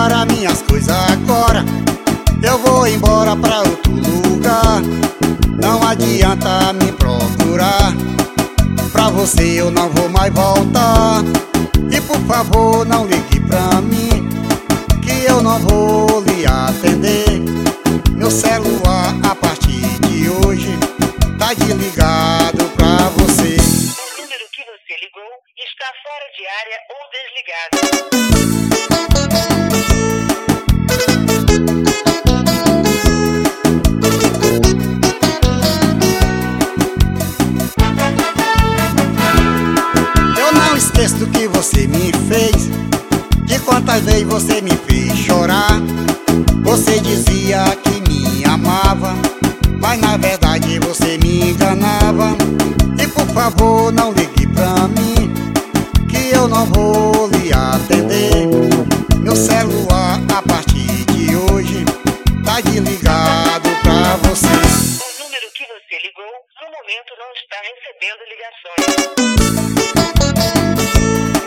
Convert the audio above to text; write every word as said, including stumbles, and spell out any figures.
as minhas coisas agora. Eu vou embora pra outro lugar. Não adianta me procurar. Pra você eu não vou mais voltar. E por favor não ligue pra mim, que eu não vou lhe atender. Meu celular a partir de hoje tá desligado pra você. O número que você ligou está fora de área ou desligado. Eu não esqueço do que você me fez, de quantas vezes você me fez chorar. Você dizia que me amava, mas na verdade você me enganava. E por favor não ligue pra mim, que eu não vou lhe atender. Meu celular a partir de hoje tá desligado pra você. O número que você ligou no momento não está recebendo ligações.